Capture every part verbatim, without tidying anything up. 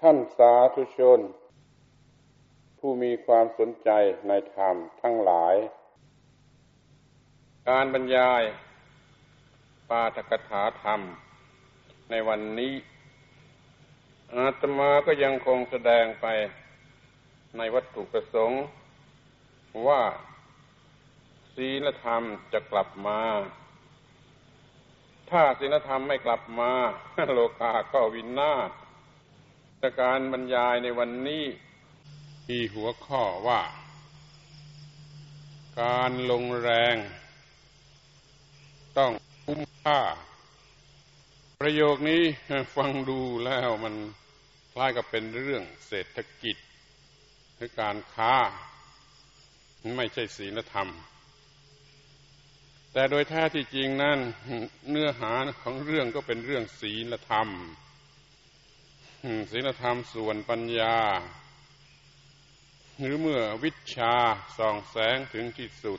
ท่านสาธุชนผู้มีความสนใจในธรรมทั้งหลายการบรรยายปาฐกถาธรรมในวันนี้อาตมาก็ยังคงแสดงไปในวัตถุประสงค์ว่าศีลธรรมจะกลับมาถ้าศีลธรรมไม่กลับมาโลกาก็วินาศการบรรยายในวันนี้มีหัวข้อว่าการลงแรงต้องคุ้มค่าประโยคนี้ฟังดูแล้วมันคล้ายกับเป็นเรื่องเศรษฐกิจหรือการค้าไม่ใช่ศีลธรรมแต่โดยแท้ที่จริงนั้นเนื้อหาของเรื่องก็เป็นเรื่องศีลธรรมศีลธรรมส่วนปัญญาหรือเมื่อวิชชาส่องแสงถึงที่สุด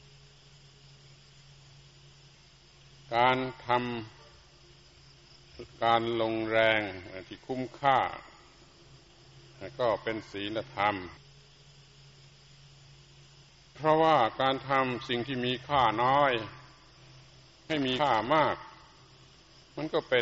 การทำการลงแรงที่คุ้มค่าก็เป็นศีลธรรมเพราะว่าการทำสิ่งที่มีค่าน้อยให้มีค่ามากมันก็เป็น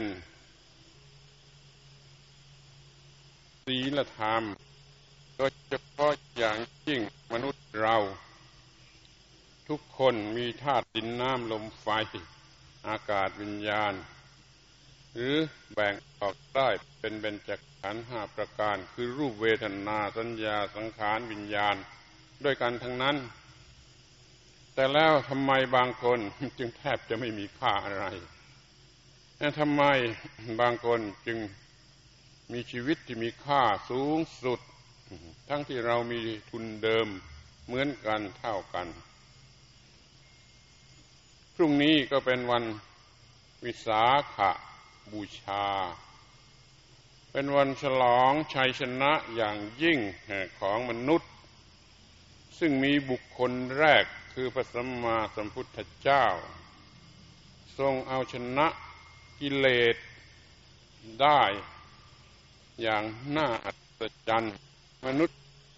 ศีลธรรมโดยเฉพาะอย่างยิ่งมนุษย์เราทุกคนมีธาตุดินน้ำลมไฟอากาศวิญญาณหรือแบ่งออกได้เป็นเบญจขันธ์ห้าประการคือรูปเวทนาสัญญาสังขารวิญญาณด้วยกันทั้งนั้นแต่แล้วทำไมบางคนจึงแทบจะไม่มีค่าอะไรและทำไมบางคนจึงมีชีวิตที่มีค่าสูงสุดทั้งที่เรามีทุนเดิมเหมือนกันเท่ากันพรุ่งนี้ก็เป็นวันวิสาขบูชาเป็นวันฉลองชัยชนะอย่างยิ่งของมนุษย์ซึ่งมีบุคคลแรกคือพระสัมมาสัมพุทธเจ้าทรงเอาชนะกิเลสได้อย่างน่าอัศจรรย์มนุษ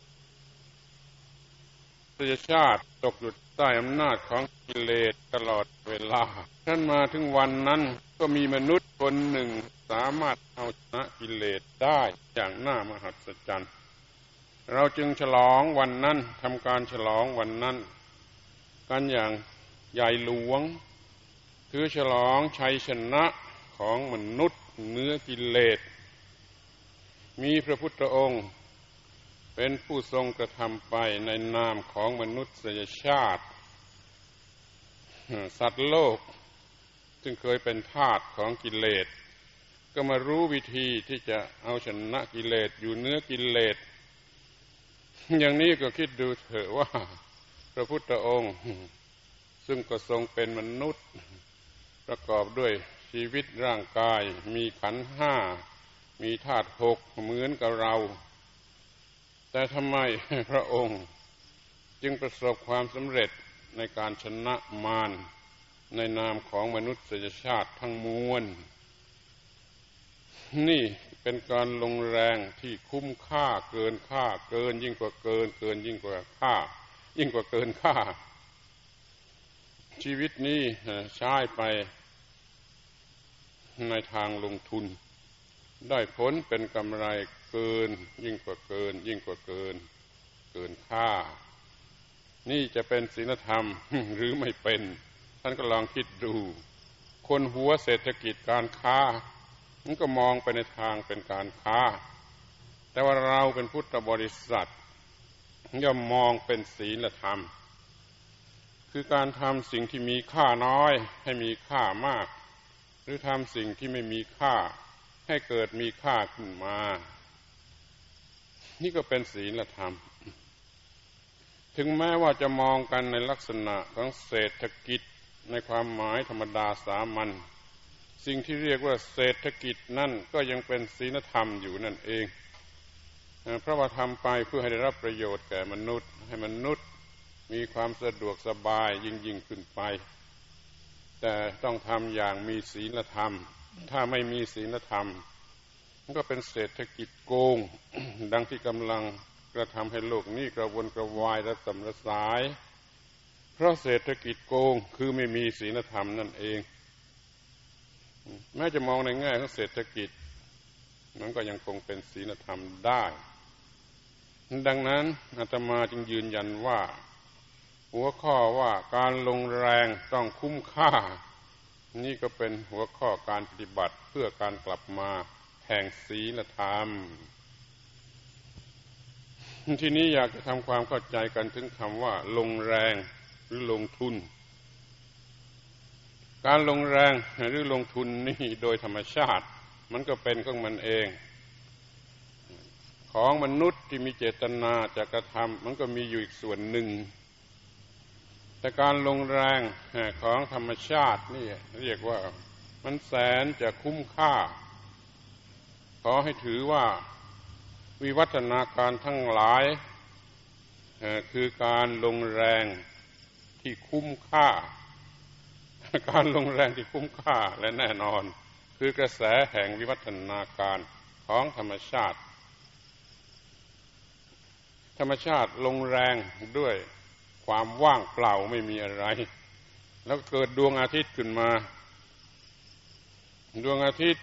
ยชาติตกอยู่ใต้อำนาจของกิเลสตลอดเวลาท่านมาถึงวันนั้นก็มีมนุษย์คนหนึ่งสามารถเอาชนะกิเลสได้อย่างน่ามหัศจรรย์เราจึงฉลองวันนั้นทำการฉลองวันนั้นกันอย่างใหญ่หลวงคือฉลองชัยชนะของมนุษย์เหนือกิเลสมีพระพุทธองค์เป็นผู้ทรงกระทำไปในนามของมนุษยชาติสัตว์โลกซึ่งเคยเป็นทาสของกิเลสก็มารู้วิธีที่จะเอาชนะกิเลสอยู่เหนือกิเลสอย่างนี้ก็คิดดูเถอะว่าพระพุทธองค์ซึ่งก็ทรงเป็นมนุษย์ประกอบด้วยชีวิตร่างกายมีขันธ์ห้ามีธาตุหกเหมือนกับเราแต่ทำไมพระองค์จึงประสบความสำเร็จในการชนะมารในนามของมนุษยชาติทั้งมวลนี่เป็นการลงแรงที่คุ้มค่าเกินค่าเกินยิ่งกว่าเกินเกินยิ่งกว่าค่ายิ่งกว่าเกินค่าชีวิตนี้ใช้ไปในทางลงทุนได้ผลเป็นกำไรเกินยิ่งกว่าเกินยิ่งกว่าเกินเกินค่านี่จะเป็นศีลธรรมหรือไม่เป็นท่านก็ลองคิดดูคนหัวเศรษฐกิจการค้ามันก็มองไปในทางเป็นการค้าแต่ว่าเราเป็นพุทธบริษัทย่อมมองเป็นศีลธรรมคือการทำสิ่งที่มีค่าน้อยให้มีค่ามากหรือทำสิ่งที่ไม่มีค่าให้เกิดมีค่าขึ้นมานี่ก็เป็นศีลธรรมถึงแม้ว่าจะมองกันในลักษณะของเศรษฐกิจในความหมายธรรมดาสามัญสิ่งที่เรียกว่าเศรษฐกิจนั่นก็ยังเป็นศีลธรรมอยู่นั่นเองเพราะว่าทำไปเพื่อให้ได้รับประโยชน์แก่มนุษย์ให้มนุษย์มีความสะดวกสบายยิ่งยิ่งขึ้นไปแต่ต้องทำอย่างมีศีลธรรมถ้าไม่มีศีลธรรมมันก็เป็นเศรษฐกิจโกง ดังที่กำลังกระทำให้โลกนี้กระวนกระวายและสำระสายเพราะเศรษฐกิจโกงคือไม่มีศีลธรรมนั่นเองแม้จะมองในแง่ของเศรษฐกิจมันก็ยังคงเป็นศีลธรรมได้ดังนั้นอาตมาจึงยืนยันว่าหัวข้อว่าการลงแรงต้องคุ้มค่านี่ก็เป็นหัวข้อการปฏิบัติเพื่อการกลับมาแห่งศีลธรรมทีนี้อยากจะทำความเข้าใจกันถึงคำว่าลงแรงหรือลงทุนการลงแรงหรือลงทุนนี่โดยธรรมชาติมันก็เป็นของมันเองของมนุษย์ที่มีเจตนาจะกระทำมันก็มีอยู่อีกส่วนหนึ่งแต่การลงแรงของธรรมชาตินี่เรียกว่ามันแสนจะคุ้มค่าขอให้ถือว่าวิวัฒนาการทั้งหลายคือการลงแรงที่คุ้มค่าการลงแรงที่คุ้มค่าและแน่นอนคือกระแสแห่งวิวัฒนาการของธรรมชาติธรรมชาติลงแรงด้วยความว่างเปล่าไม่มีอะไรแล้วเกิดดวงอาทิตย์ขึ้นมาดวงอาทิตย์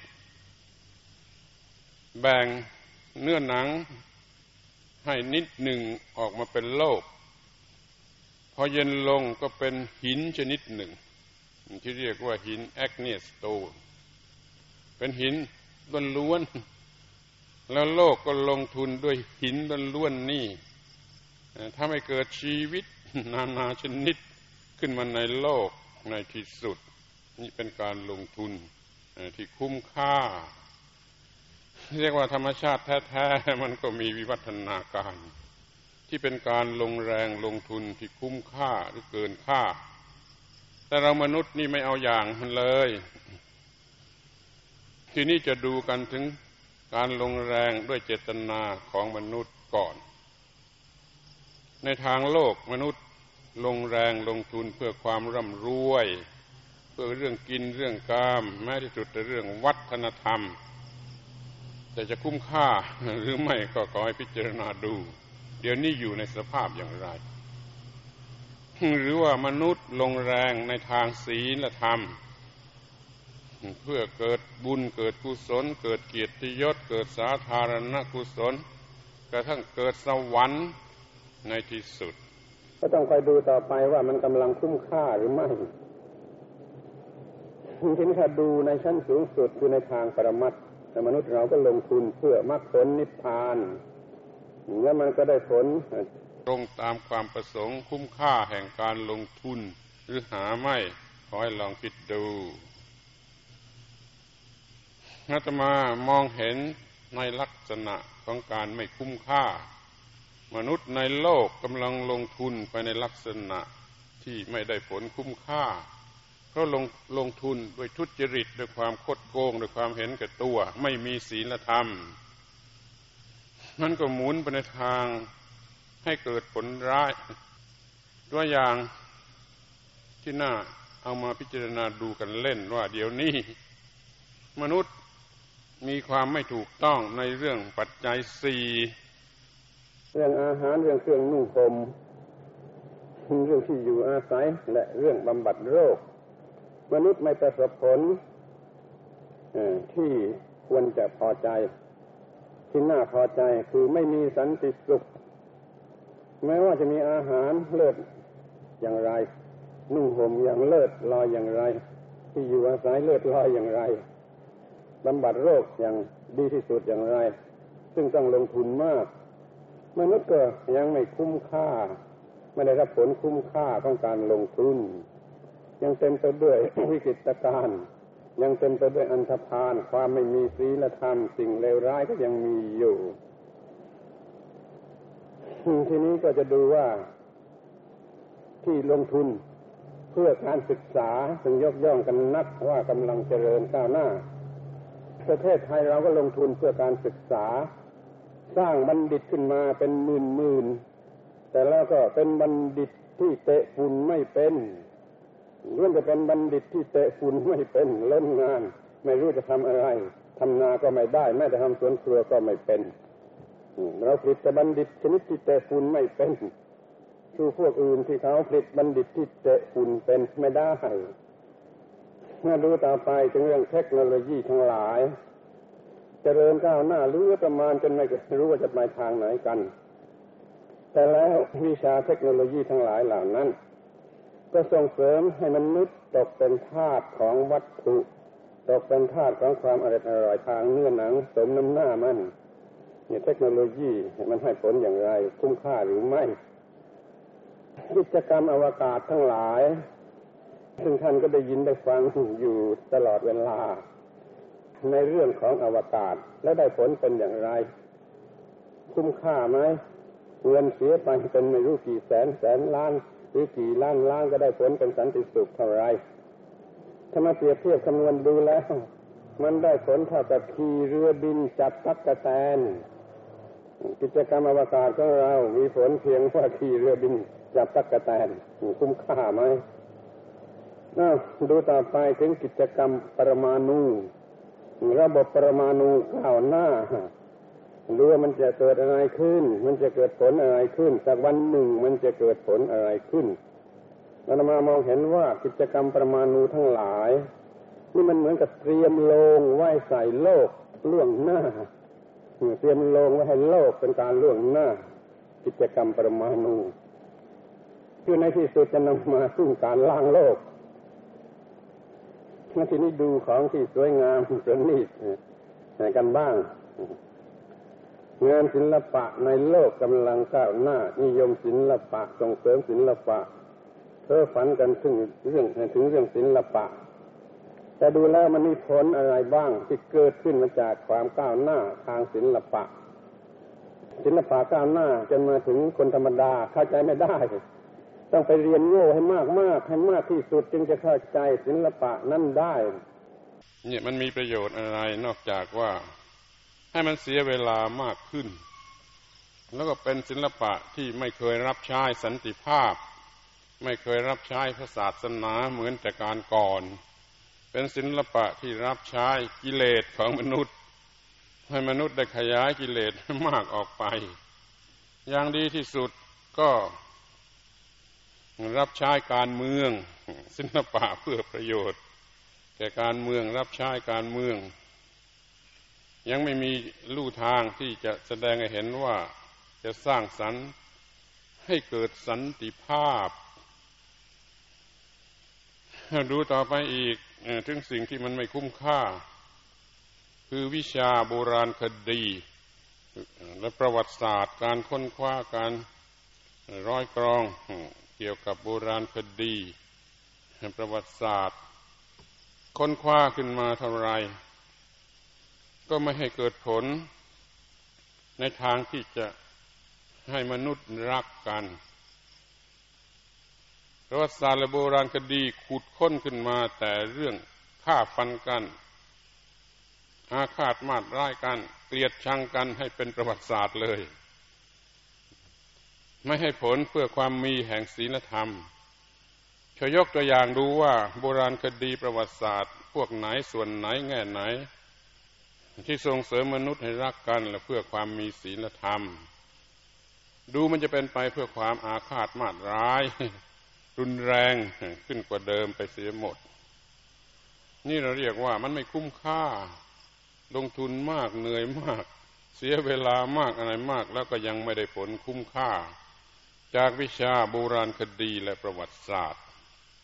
แบ่งเนื้อหนังให้นิดหนึ่งออกมาเป็นโลกพอเย็นลงก็เป็นหินชนิดหนึ่งที่เรียกว่าหินแอกเนียสโตนเป็นหินล้วนๆแล้วโลกก็ลงทุนด้วยหินล้วนๆนี่ถ้าไม่เกิดชีวิตนานาชนิดขึ้นมาในโลกในที่สุดนี่เป็นการลงทุนที่คุ้มค่าเรียกว่าธรรมชาติแท้ๆมันก็มีวิวัฒนาการที่เป็นการลงแรงลงทุนที่คุ้มค่าหรือเกินค่าแต่เรามนุษย์นี่ไม่เอาอย่างมันเลยทีนี้จะดูกันถึงการลงแรงด้วยเจตนาของมนุษย์ก่อนในทางโลกมนุษย์ลงแรงลงทุนเพื่อความร่ำรวยเพื่อเรื่องกินเรื่องกามแม้ที่สุดแต่เรื่องวัฒนธรรมแต่จะคุ้มค่าหรือไม่ก็ขอให้พิจารณาดูเดี๋ยวนี้อยู่ในสภาพอย่างไรหรือว่ามนุษย์ลงแรงในทางศีลธรรมเพื่อเกิดบุญเกิดกุศลเกิดเกียรติยศเกิดสาธารณกุศลกระทั่งเกิดสวรรค์ในที่สุดก็ต้องคอยดูต่อไปว่ามันกำลังคุ้มค่าหรือไม่ทีนี้ถ้าดูในชั้นสูงสุดคือในทางปรมัตถ์มนุษย์เราก็ลงทุนเพื่อมรรคผลนิพพานแล้วมันก็ได้ผลตรงตามความประสงค์คุ้มค่าแห่งการลงทุนหรือหาไม่ขอให้ลองคิดดูอาตมามองเห็นในลักษณะของการไม่คุ้มค่ามนุษย์ในโลกกำลังลงทุนไปในลักษณะที่ไม่ได้ผลคุ้มค่าเพราะลงลงทุนด้วยทุจริตด้วยความคดโกงด้วยความเห็นแก่ตัวไม่มีศีลธรรมนั่นก็หมุนไปในทางให้เกิดผลร้ายตัวอย่างที่น่าเอามาพิจารณาดูกันเล่นว่าเดี๋ยวนี้มนุษย์มีความไม่ถูกต้องในเรื่องปัจจัยสี่เรื่องอาหารเรื่องเครื่องนุ่งห่มเรื่องที่อยู่อาศัยและเรื่องบำบัดโรคมนุษย์ไม่ประสบผลที่ควรจะพอใจที่น่าพอใจคือไม่มีสันติสุขแม้ว่าจะมีอาหารเลิศอย่างไรนุ่งห่มอย่างเลิศลอยอย่างไรที่อยู่อาศัยเลิศลอยอย่างไรบำบัดโรคอย่างดีที่สุดอย่างไรซึ่งต้องลงทุนมากมนุษย์ก็ยังไม่คุ้มค่าไม่ได้รับผลคุ้มค่าของการลงทุนยังเต็มไปด้วยวิกฤตการณ์ยังเต็มไปด้วยอันธพาลความไม่มีศีลธรรมสิ่งเลวร้ายก็ยังมีอยู่ทีนี้ก็จะดูว่าที่ลงทุนเพื่อการศึกษาซึ่งยกย่องกันนักว่ากำลังเจริญก้าวหน้าประเทศไทยเราก็ลงทุนเพื่อการศึกษาสร้างบัณฑิตขึ้นมาเป็นหมื่นๆแต่แล้วก็เป็นบัณฑิตที่เตะฝุ่นไม่เป็นล้วนจะเป็นบัณฑิตที่เตะฝุ่นไม่เป็นเล่นงานไม่รู้จะทำอะไรทำนาก็ไม่ได้แม้แต่ทำสวนครัวก็ไม่เป็นเราผลิตแต่บัณฑิตชนิดที่เตะฝุ่นไม่เป็นชูพวกอื่นที่เขาผลิตบัณฑิตที่เตะฝุ่นเป็นไม่ได้เมื่อดูต่อไปถึงเรื่องเทคโนโลยีทั้งหลายเจริญก้าวหน้ารู้ประมาณจนไม่รู้ว่าจะไปทางไหนกันแต่แล้ววิชาเทคโนโลยีทั้งหลายเหล่านั้นก็ส่งเสริมให้มนุษย์ตกเป็นทาสของวัตถุตกเป็นทาสของความอร่อยอร่อยทางเนื้อหนังสมน้ำหน้ามันเนี่ยเทคโนโลยีมันให้ผลอย่างไรคุ้มค่าหรือไม่กิจกรรมอวกาศทั้งหลายซึ่งท่านก็ได้ยินได้ฟังอยู่ตลอดเวลาในเรื่องของอวกาศและได้ผลเป็นอย่างไรคุ้มค่าไหมเงินเสียไปเป็นไม่รู้กี่แสนแสนล้านหรือกี่ล้านล้านก็ได้ผลเป็นสันติสุขเท่าไรถ้ามาเปรียบเทียบคำนวณดูแล้วมันได้ผลเท่ากับขี่เรือบินจับตั๊กแตนกิจกรรมอวกาศของเรามีผลเพียงว่าขี่เรือบินจับตั๊กแตนคุ้มค่าไหมน่าดูต่อไปถึงกิจกรรมปรมาณูระบบปรมาณูก้าวหน้าดูว่ามันจะเกิดอะไรขึ้นมันจะเกิดผลอะไรขึ้นสักวันหนึ่งมันจะเกิดผลอะไรขึ้นอาตมามองเห็นว่ากิจกรรมปรมาณูทั้งหลายนี่มันเหมือนกับเตรียมโลงไว้ใส่โลกล่วงหน้าเตรียมโลงไว้ให้โลกเป็นการล่วงหน้ากิจกรรมปรมาณูคือในที่สุดจะนำมาซึ่งการล้างโลกมาทีนี้ดูของที่สวยงามประณีตกันบ้างงานศิลปะในโลกกำลังก้าวหน้านิยมศิลปะส่งเสริมศิลปะเพ้อฝันกันถึงเรื่องถึงเรื่องศิลปะแต่ดูแล้วมันมีผลอะไรบ้างที่เกิดขึ้นมาจากความก้าวหน้าทางศิลปะศิลปะก้าวหน้าจนมาถึงคนธรรมดาเข้าใจไม่ได้ต้องไปเรียนโง่ให้มากมากให้มากที่สุดจึงจะเข้าใจศิลปะนั้นได้เนี่ยมันมีประโยชน์อะไรนอกจากว่าให้มันเสียเวลามากขึ้นแล้วก็เป็นศิลปะที่ไม่เคยรับใช้สันติภาพไม่เคยรับใช้พระศาสนาเหมือนแต่การก่อนเป็นศิลปะที่รับใช้กิเลสของมนุษย์ให้มนุษย์ได้ขยายกิเลสมากออกไปอย่างดีที่สุดก็รับใช้การเมืองศิลปะเพื่อประโยชน์แก่การเมืองรับใช้การเมืองยังไม่มีลู่ทางที่จะแสดงให้เห็นว่าจะสร้างสรรค์ให้เกิดสันติภาพดูต่อไปอีกถึงสิ่งที่มันไม่คุ้มค่าคือวิชาโบราณคดีและประวัติศาสตร์การค้นคว้าการร้อยกรองเกี่ยวกับโบราณคดีประวัติศาสตร์ค้นคว้าขึ้นมาเท่าไรก็ไม่ให้เกิดผลในทางที่จะให้มนุษย์รักกันประวัติศาสตร์และโบราณคดีขุดค้นขึ้นมาแต่เรื่องฆ่าฟันกันอาฆาตมาตร้ายกันเกลียดชังกันให้เป็นประวัติศาสตร์เลยไม่ให้ผลเพื่อความมีแห่งศีลธรรมช่วยยกตัวอย่างดูว่าโบราณคดีประวัติศาสตร์พวกไหนส่วนไหนแง่ไหนที่ส่งเสริมมนุษย์ให้รักกันและเพื่อความมีศีลธรรมดูมันจะเป็นไปเพื่อความอาฆาตมาตร้ายรุนแรงขึ้นกว่าเดิมไปเสียหมดนี่เราเรียกว่ามันไม่คุ้มค่าลงทุนมากเหนื่อยมากเสียเวลามากอะไรมากแล้วก็ยังไม่ได้ผลคุ้มค่าจากวิชาโบราณคดีและประวัติศาสตร์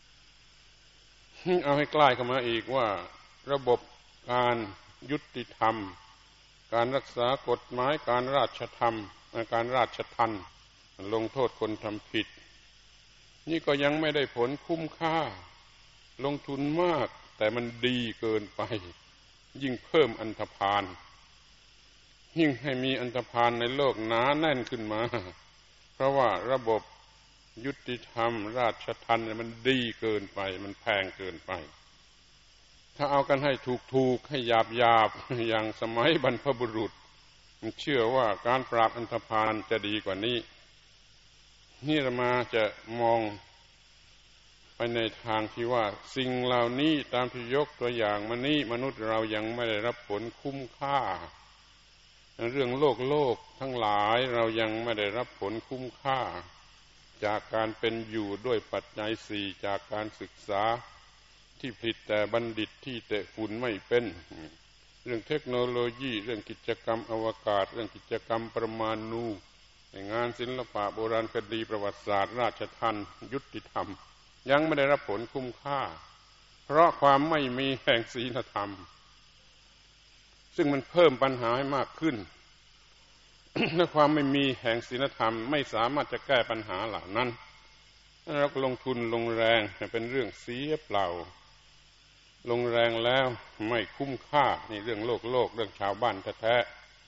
เอาให้ใกล้เข้ามาอีกว่าระบบการยุติธรรมการรักษากฎหมายการราชธรรมการราชทัณฑ์ลงโทษคนทำผิดนี่ก็ยังไม่ได้ผลคุ้มค่าลงทุนมากแต่มันดีเกินไปยิ่งเพิ่มอันธพาลยิ่งให้มีอันธพาลในโลกหนาแน่นขึ้นมาเพราะว่าระบบยุติธรรมราชทัณฑ์มันดีเกินไปมันแพงเกินไปถ้าเอากันให้ถูกๆให้หยาบๆอย่างสมัยบรรพบุรุษเชื่อว่าการปราบอันธพาลจะดีกว่านี้นี่เรามาจะมองไปในทางที่ว่าสิ่งเหล่านี้ตามที่ยกตัวอย่างมานี้มนุษย์เรายังไม่ได้รับผลคุ้มค่าเรื่องโลกโลกทั้งหลายเรายังไม่ได้รับผลคุ้มค่าจากการเป็นอยู่ด้วยปัจจัยสี่จากการศึกษาที่ผลิตแต่บัณฑิตที่เตะฝุ่นไม่เป็นเรื่องเทคโนโลยีเรื่องกิจกรรมอวกาศเรื่องกิจกรรมปรมาณูงานศิลปะโบราณคดีประวัติศาสตร์ราชทัณฑ์ยุติธรรมยังไม่ได้รับผลคุ้มค่าเพราะความไม่มีแห่งศีลธรรมซึ่งมันเพิ่มปัญหาให้มากขึ้น และความไม่มีแห่งศีลธรรมไม่สามารถจะแก้ปัญหาเหล่านั้นเราก็ลงทุนลงแรงเป็นเรื่องเสียเปล่าลงแรงแล้วไม่คุ้มค่านี่เรื่องโลกโลกเรื่องชาวบ้านแท้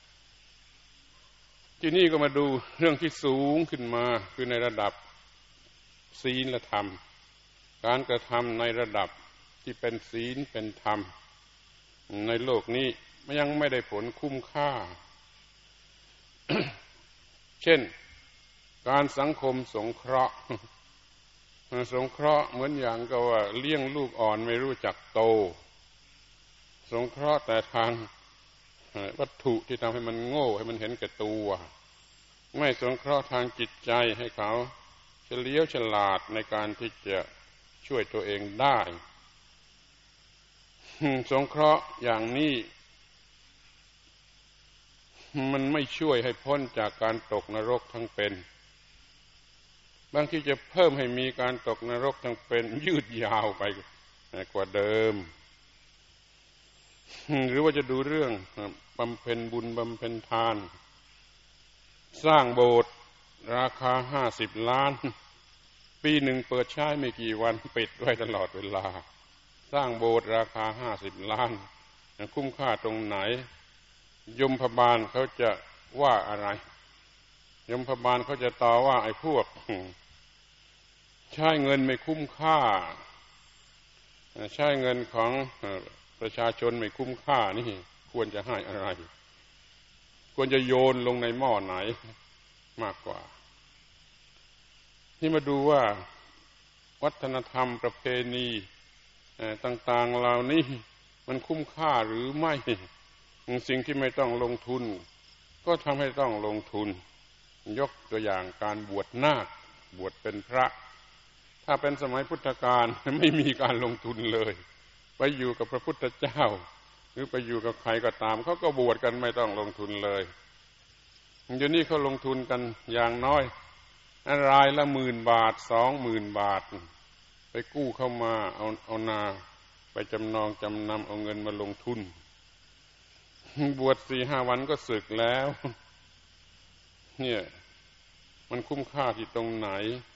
ๆที่นี่ก็มาดูเรื่องที่สูงขึ้นมาคือในระดับศีลธรรมการกระทำในระดับที่เป็นศีลเป็นธรรมในโลกนี้ยังไม่ได้ผลคุ้มค่า เช่นการสังคมสงเคราะห์สงเคราะห์เหมือนอย่างกับว่าเลี้ยงลูกอ่อนไม่รู้จักโตสงเคราะห์แต่ทางวัตถุที่ทำให้มันโง่ให้มันเห็นแก่ตัวไม่สงเคราะห์ทางจิตใจให้เขาเฉลียวฉลาดในการที่จะช่วยตัวเองได้สงเคราะห์อย่างนี้มันไม่ช่วยให้พ้นจากการตกนรกทั้งเป็นบางทีจะเพิ่มให้มีการตกนรกทั้งเป็นยืดยาวไปกว่าเดิมหรือว่าจะดูเรื่องบำเพ็ญบุญบำเพ็ญทานสร้างโบสถ์ราคาห้าสิบล้านปีหนึ่งเปิดใช้ไม่กี่วันปิดไว้ตลอดเวลาสร้างโบสถ์ราคาห้าสิบล้านคุ้มค่าตรงไหนยมพบาลเขาจะว่าอะไรยมพบาลเขาจะต่อว่าไอ้พวกใช้เงินไม่คุ้มค่าใช้เงินของประชาชนไม่คุ้มค่านี่ควรจะให้อะไรควรจะโยนลงในหม้อไหนมากกว่านี่มาดูว่าวัฒนธรรมประเพณีต่างๆเหล่านี้มันคุ้มค่าหรือไม่สิ่งที่ไม่ต้องลงทุนก็ทำให้ต้องลงทุนยกตัวอย่างการบวชนาคบวชเป็นพระถ้าเป็นสมัยพุทธกาลไม่มีการลงทุนเลยไปอยู่กับพระพุทธเจ้าหรือไปอยู่กับใครก็ตามเขาก็บวชกันไม่ต้องลงทุนเลยเดี๋ยวนี้เขาลงทุนกันอย่างน้อยรายละหมื่นบาทสองหมื่นบาทไปกู้เข้ามาเอาเอานาไปจำนองจำนำเอาเงินมาลงทุนบวชสี่ห้าวันก็สึกแล้วเนี่ยมันคุ้มค่าที่ตรงไหน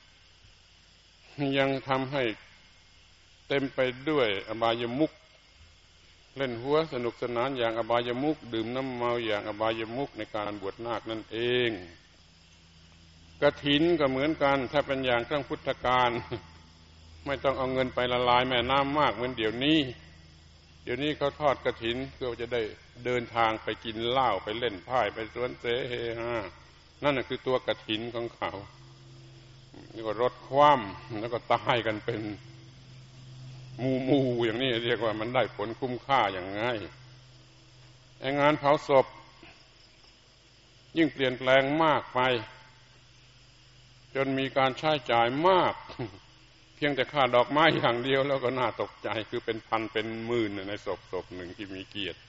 ยังทำให้เต็มไปด้วยอบายมุขเล่นหัวสนุกสนานอย่างอบายมุขดื่มน้ำเมาอย่างอบายมุขในการบวชนาคนั่นเองกฐินก็เหมือนกันถ้าเป็นอย่างครั้งพุทธกาลไม่ต้องเอาเงินไปละลายแม่น้ำมากเหมือนเดี๋ยวนี้เดี๋ยวนี้เขาทอดกฐินเพื่อจะได้เดินทางไปกินเหล้าไปเล่นไพ่ไปสวนเสเฮฮานั่นน่ะคือตัวกฐินของเขานี่ก็รถคว่ำแล้วก็ตายกันเป็นมูมูอย่างนี้เรียกว่ามันได้ผลคุ้มค่าอย่างไงไอ้งานเผาศพยิ่งเปลี่ยนแปลงมากไปจนมีการใช้จ่ายมากเพียงแต่ค่าดอกไม้อย่างเดียวแล้วก็น่าตกใจคือเป็นพันเป็นหมื่นในศพศพหนึ่งที่มีเกียรติ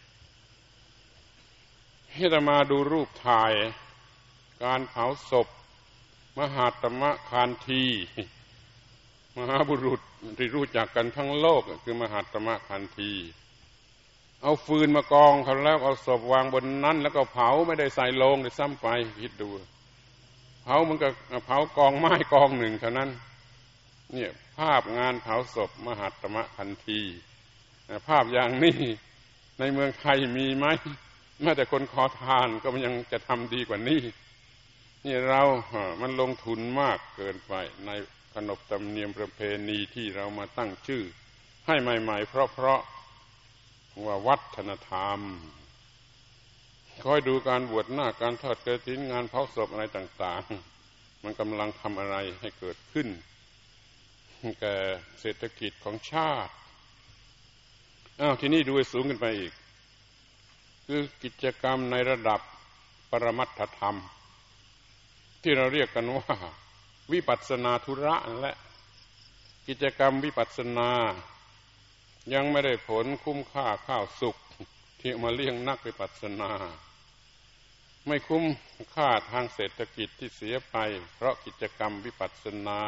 ให้เรามาดูรูปถ่ายการเผาศพมหาตมะคานธีมหาบุรุษที่รู้จักกันทั้งโลกคือมหาตมะคานธีเอาฟืนมากองเขาแล้วเอาศพวางบนนั้นแล้วก็เผาไม่ได้ใส่โลงได้ซ้ำไปคิดดูเผามันก็เผากองไม้กองหนึ่งเท่านั้นเนี่ยภาพงานเผาศพมหาตมะคานธีภาพอย่างนี้ในเมืองไทยมีไหมแม้แต่คนขอทานก็ยังจะทำดีกว่านี้นี่เรามันลงทุนมากเกินไปในขนบธรรมเนียมประเพณีที่เรามาตั้งชื่อให้ใหม่ๆเพราะเพราะว่าวัฒนธรรมคอยดูการบวชหน้าการทอดกฐินงานเผาศพอะไรต่างๆมันกำลังทำอะไรให้เกิดขึ้นแก่เศรษฐกิจของชาติอ้าวทีนี้ดูสูงขึ้นไปอีกคือกิจกรรมในระดับปรมัตถธรรมที่เราเรียกกันว่าวิปัสสนาธุระนั่นแหละกิจกรรมวิปัสสนายังไม่ได้ผลคุ้มค่าข้าวสุกที่มาเลี้ยงนักวิปัสสนาไม่คุ้มค่าทางเศรษฐกิจที่เสียไปเพราะกิจกรรมวิปัสสนา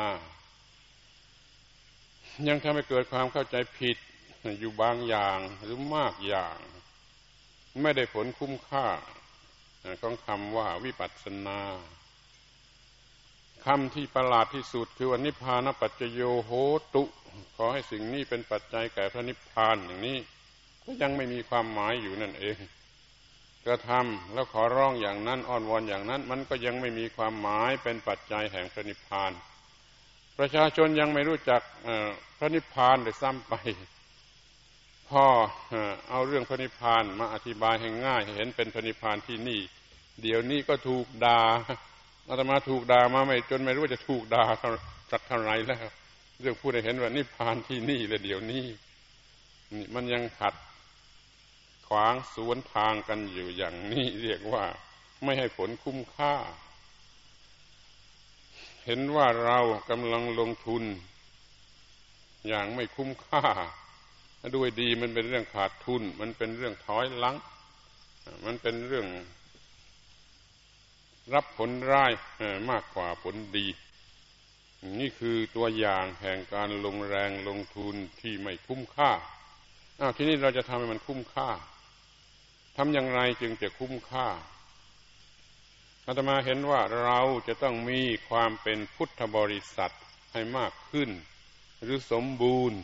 ยังทำให้เกิดความเข้าใจผิดอยู่บางอย่างหรือมากอย่างไม่ได้ผลคุ้มค่าของคำว่าวิปัสสนาคำที่ประหลาดที่สุดคือว่านิพพานปัจจโยโหตุขอให้สิ่งนี้เป็นปัจจัยแก่พระนิพพานอย่างนี้ก็ยังไม่มีความหมายอยู่นั่นเองกระทำแล้วขอร้องอย่างนั้นอ้อนวอนอย่างนั้นมันก็ยังไม่มีความหมายเป็นปัจจัยแห่งพระนิพพานประชาชนยังไม่รู้จักพระนิพพานเลยซ้ำไปพอเอาเรื่องพระนิพพานมาอธิบายให้ง่ายให้เห็นเป็นพระนิพพานที่นี่เดี๋ยวนี้ก็ถูกด่าอาตมาถูกด่ามาไม่จนไม่รู้ว่าจะถูกด่าสักเท่าไหร่แล้วเรื่องพูดให้เห็นว่านิพพานที่นี่เลยเดี๋ยวนี้นี่มันยังขัดขวางสวนทางกันอยู่อย่างนี้เรียกว่าไม่ให้ผลคุ้มค่าเห็นว่าเรากำลังลงทุนอย่างไม่คุ้มค่าด้วยดีมันเป็นเรื่องขาดทุนมันเป็นเรื่องถอยหลังมันเป็นเรื่องรับผลร้ายมากกว่าผลดีนี่คือตัวอย่างแห่งการลงแรงลงทุนที่ไม่คุ้มค่าอ้าวทีนี้เราจะทำให้มันคุ้มค่าทำอย่างไรจึงจะคุ้มค่าอาตมาเห็นว่าเราจะต้องมีความเป็นพุทธบริษัทให้มากขึ้นหรือสมบูรณ์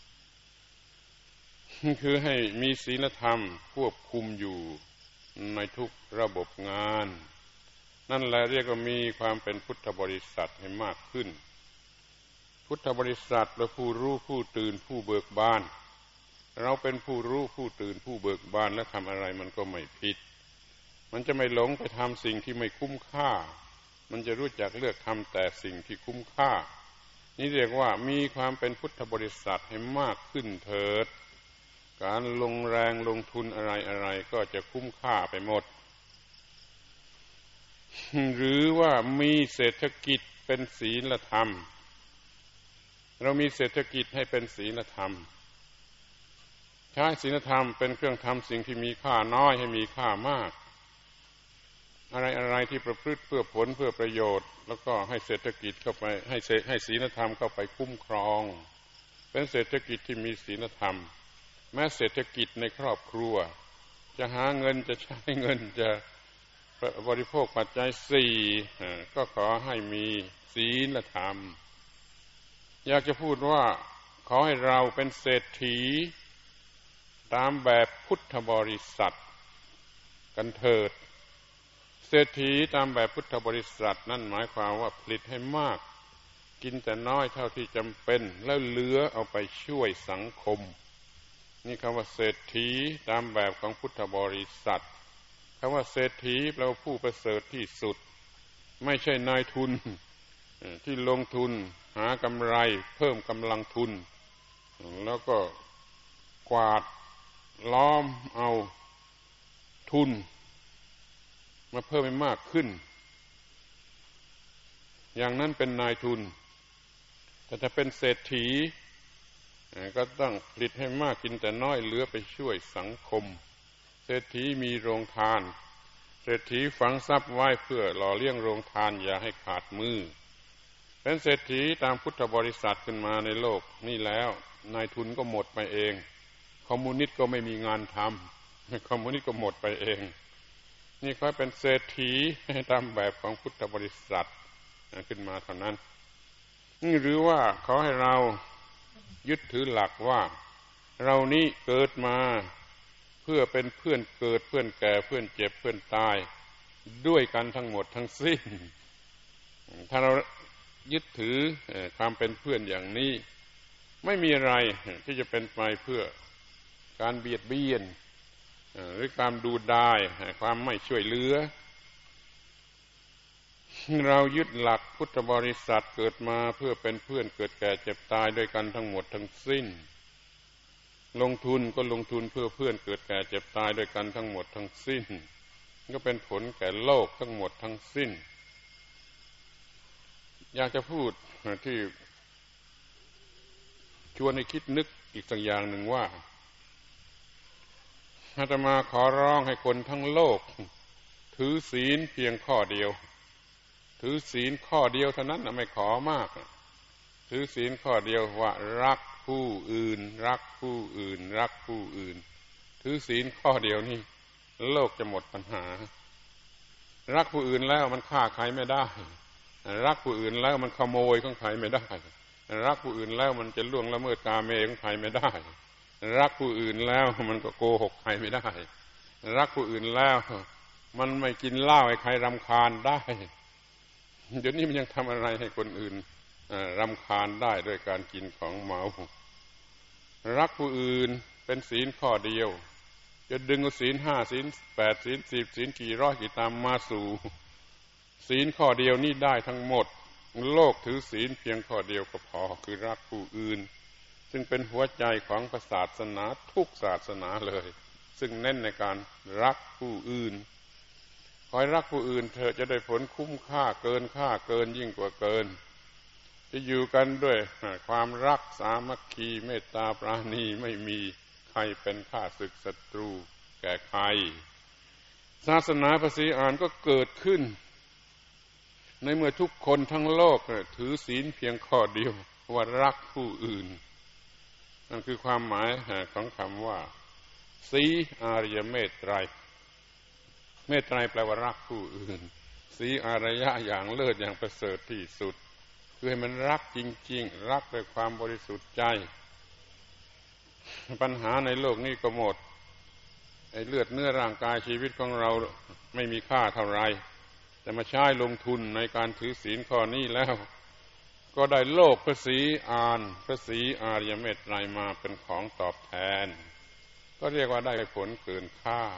คือให้มีศีลธรรมควบคุมอยู่ในทุกระบบงานนั่นแหละเรียกว่ามีความเป็นพุทธบริษัทให้มากขึ้นพุทธบริษัทและผู้รู้ผู้ตื่นผู้เบิกบานเราเป็นผู้รู้ผู้ตื่นผู้เบิกบานและทำอะไรมันก็ไม่ผิดมันจะไม่หลงไปทำสิ่งที่ไม่คุ้มค่ามันจะรู้จักเลือกทำแต่สิ่งที่คุ้มค่านี่เรียกว่ามีความเป็นพุทธบริษัทให้มากขึ้นเถิดการลงแรงลงทุนอะไรอะไรก็จะคุ้มค่าไปหมดหรือว่ามีเศรษฐกิจเป็นศีลธรรมเรามีเศรษฐกิจให้เป็นศีลธรรมใช้ศีลธรรมเป็นเครื่องทำสิ่งที่มีค่าน้อยให้มีค่ามากอะไรอะไรที่ประพฤติเพื่อผลเพื่อประโยชน์แล้วก็ให้เศรษฐกิจเข้าไปให้ให้ศีลธรรมเข้าไปคุ้มครองเป็นเศรษฐกิจที่มีศีลธรรมแม้เศรษฐกิจในครอบครัวจะหาเงินจะใช้เงินจะบริโภคปัจจัยสี่ก็ขอให้มีศีลธรรมอยากจะพูดว่าขอให้เราเป็นเศรษฐีตามแบบพุทธบริษัทกันเถิดเศรษฐีตามแบบพุทธบริษัทนั่นหมายความว่าผลิตให้มากกินแต่น้อยเท่าที่จำเป็นแล้วเหลือเอาไปช่วยสังคมนี่คำว่าเศรษฐีตามแบบของพุทธบริษัทคำว่าเศรษฐีแปลว่าผู้ประเสริฐที่สุดไม่ใช่นายทุนที่ลงทุนหากำไรเพิ่มกำลังทุนแล้วก็กวาดล้อมเอาทุนมาเพิ่มให้มากขึ้นอย่างนั้นเป็นนายทุนแต่ถ้าเป็นเศรษฐีก็ต้องผลิตให้มากกินแต่น้อยเหลือไปช่วยสังคมเศรษฐีมีโรงทานเศรษฐีฝังทรัพย์ไว้เพื่อหล่อเลี้ยงโรงทานอย่าให้ขาดมือเป็นเศรษฐีตามพุทธบริษัทขึ้นมาในโลกนี่แล้วนายทุนก็หมดไปเองคอมมิวนิสต์ก็ไม่มีงานทำคอมมิวนิสต์ก็หมดไปเองนี่ค่อยเป็นเศรษฐีตามแบบของพุทธบริษัทขึ้นมาเท่านั้นนี่หรือว่าขอให้เรายึดถือหลักว่าเรานี้เกิดมาเพื่อเป็นเพื่อนเกิดเพื่อนแก่เพื่อนเจ็บเพื่อนตายด้วยกันทั้งหมดทั้งสิ้นถ้าเรายึดถือความเป็นเพื่อนอย่างนี้ไม่มีอะไรที่จะเป็นไปเพื่อการเบียดเบียนหรือการดูดายความไม่ช่วยเหลือเรายึดหลักพุทธบริษัทเกิดมาเพื่อเป็นเพื่อนเกิดแก่เจ็บตายด้วยกันทั้งหมดทั้งสิ้นลงทุนก็ลงทุนเพื่อเพื่อนเกิดแก่เจ็บตายด้วยกันทั้งหมดทั้งสิ้นก็เป็นผลแก่โลกทั้งหมดทั้งสิ้นอยากจะพูดที่ชวนให้คิดนึกอีกสักอย่างหนึ่งว่าอาตมาขอร้องให้คนทั้งโลกถือศีลเพียงข้อเดียวถือศีลข้อเดียวเท่านั้นนะไม่ขอมากถือศีลข้อเดียวว่ารักผู้อื่นรักผู้อื่นรักผู้อื่นถือศีลข้อเดียวนี่โลกจะหมดปัญหารักผู้อื่นแล้วมันฆ่าใครไม่ได้รักผู้อื่นแล้วมันขโมยของใครไม่ได้รักผู้อื่นแล้วมันจะล่วงละเมิดกาเมของใครไม่ได้รักผู้อื่นแล้วมันก็โกหกใครไม่ได้รักผู้อื่นแล้วมันไม่กินเหล้าให้ใครรำคาญได้เดี๋ยวนี้มันยังทำอะไรให้คนอื่นรำคาญได้ด้วยการกินของเมารักผู้อื่นเป็นศีลข้อเดียวจะดึงศีลห้าศีลแปดศีลสิบศีลกี่ร้อยกี่ตามมาสู่ศีลข้อเดียวนี่ได้ทั้งหมดโลกถือศีลเพียงข้อเดียวก็พอคือรักผู้อื่นซึ่งเป็นหัวใจของศาสนาทุกศาสนาเลยซึ่งเน้นในการรักผู้อื่นคอยรักผู้อื่นเธอจะได้ผลคุ้มค่าเกินค่าเกินยิ่งกว่าเกินจะอยู่กันด้วยความรักสามัคคีเมตตาปราณีไม่มีใครเป็นข้าศึกศัตรูแก่ใครศาสนาภาษีอ่านก็เกิดขึ้นในเมื่อทุกคนทั้งโลกถือศีลเพียงข้อเดียวว่ารักผู้อื่นนั่นคือความหมายของคำว่าสีอารยเมตไตรเมตไตรแปลว่ารักผู้อื่นสีอารยะอย่างเลิศอย่างประเสริฐที่สุดคือให้มันรักจริงๆรักด้วยความบริสุทธิ์ใจปัญหาในโลกนี้ก็หมดไอ้เลือดเนื้อร่างกายชีวิตของเราไม่มีค่าเท่าไรแต่มาใช้ลงทุนในการถือศีลข้อนี้แล้วก็ได้โลกพระศรีอานพระศรีอารยเมตไตรมาเป็นของตอบแทนก็เรียกว่าได้ผลเกินค่า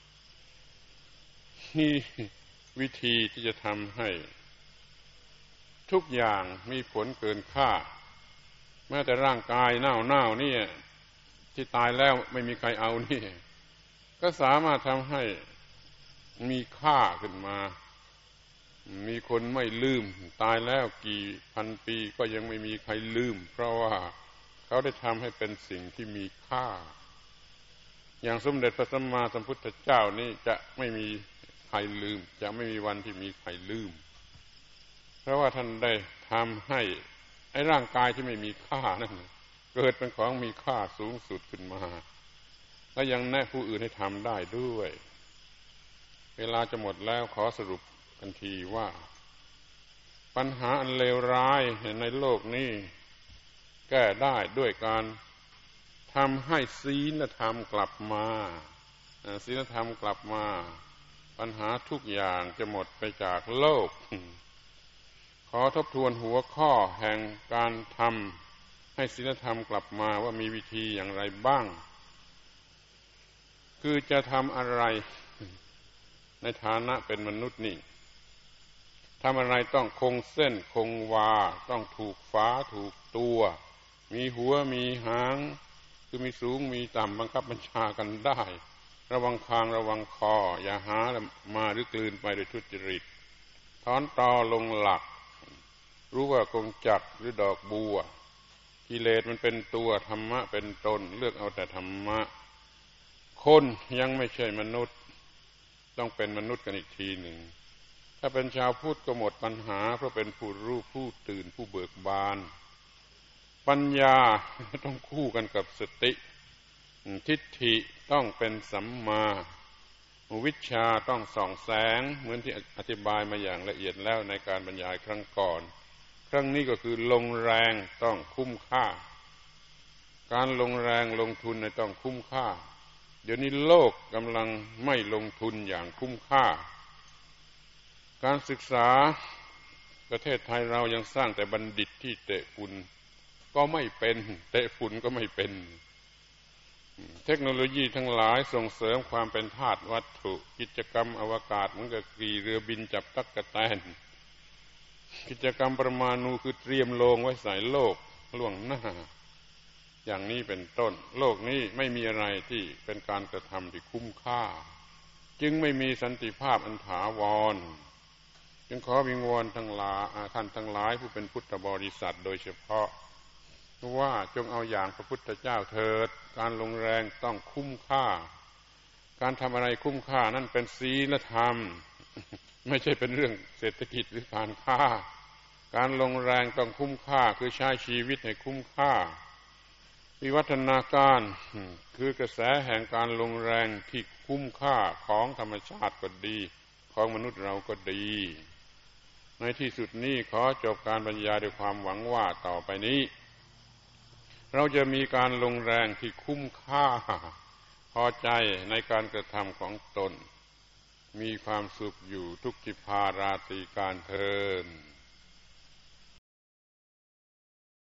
นี่วิธีที่จะทำให้ทุกอย่างมีผลเกินค่าแม้แต่ร่างกายเน่าๆนี่ที่ตายแล้วไม่มีใครเอานี่ก็สามารถทำให้มีค่าขึ้นมามีคนไม่ลืมตายแล้วกี่พันปีก็ยังไม่มีใครลืมเพราะว่าเขาได้ทำให้เป็นสิ่งที่มีค่าอย่างสมเด็จพระสัมมาสัมพุทธเจ้านี่จะไม่มีใครลืมจะไม่มีวันที่มีใครลืมเพราะว่าท่านได้ทำให้ไอ้ร่างกายที่ไม่มีค่านั่นเกิดเป็นของมีค่าสูงสุดขึ้นมาและยังแนะผู้อื่นให้ทำได้ด้วยเวลาจะหมดแล้วขอสรุปทันทีว่าปัญหาอันเลวร้ายในโลกนี้แก้ได้ด้วยการทำให้ศีลธรรมกลับมาศีลธรรมกลับมาปัญหาทุกอย่างจะหมดไปจากโลกขอทบทวนหัวข้อแห่งการทำให้ศีลธรรมกลับมาว่ามีวิธีอย่างไรบ้างคือจะทำอะไรในฐานะเป็นมนุษย์นี่ทำอะไรต้องคงเส้นคงวาต้องถูกฝาถูกตัวมีหัวมีหางคือมีสูงมีต่ำบังคับบัญชากันได้ระวังคางระวังคออย่าหามาหรือกลืนไปโดยทุจริตถอนตอลงหลักรู้ว่ากงจักรหรือดอกบัวกิเลสมันเป็นตัวธรรมะเป็นตนเลือกเอาแต่ธรรมะคนยังไม่ใช่มนุษย์ต้องเป็นมนุษย์กันอีกทีหนึ่งถ้าเป็นชาวพุทธก็หมดปัญหาเพราะเป็นผู้รู้ผู้ตื่นผู้เบิกบานปัญญาต้องคู่กันกับสติทิฏฐิต้องเป็นสัมมาวิชชาต้องส่องแสงเหมือนที่อธิบายมาอย่างละเอียดแล้วในการบรรยายครั้งก่อนครั้งนี้ก็คือลงแรงต้องคุ้มค่าการลงแรงลงทุนต้องคุ้มค่าเดี๋ยวนี้โลกกำลังไม่ลงทุนอย่างคุ้มค่าการศึกษาประเทศไทยเรายังสร้างแต่บัณฑิตที่เตะฝุ่นก็ไม่เป็นเตะฝุ่นก็ไม่เป็นเทคโนโลยีทั้งหลายส่งเสริมความเป็นธาตุวัตถุกิจกรรมอวกาศเหมือนกับขี่เรือบินจับตั๊กแตนกิจกรรมปรมาณูคือเตรียมโลงไว้ใส่โลกล่วงหน้าอย่างนี้เป็นต้นโลกนี้ไม่มีอะไรที่เป็นการกระทำที่คุ้มค่าจึงไม่มีสันติภาพอันถาวรจึงขอวิงวอนทั้งหลายท่านทั้งหลายผู้เป็นพุทธบริษัทโดยเฉพาะว่าจงเอาอย่างพระพุทธเจ้าเถิดการลงแรงต้องคุ้มค่าการทำอะไรคุ้มค่านั่นเป็นศีลธรรมไม่ใช่เป็นเรื่องเศรษฐกิจหรือการค้าการลงแรงต้องคุ้มค่าคือใช้ชีวิตให้คุ้มค่าวิวัฒนาการคือกระแสแห่งการลงแรงที่คุ้มค่าของธรรมชาติก็ดีของมนุษย์เราก็ดีในที่สุดนี้ขอจบการบรรยายด้วยความหวังว่าต่อไปนี้เราจะมีการลงแรงที่คุ้มค่าพอใจในการกระทำของตนมีความสุขอยู่ทุกทิพาราตรีการเทอญ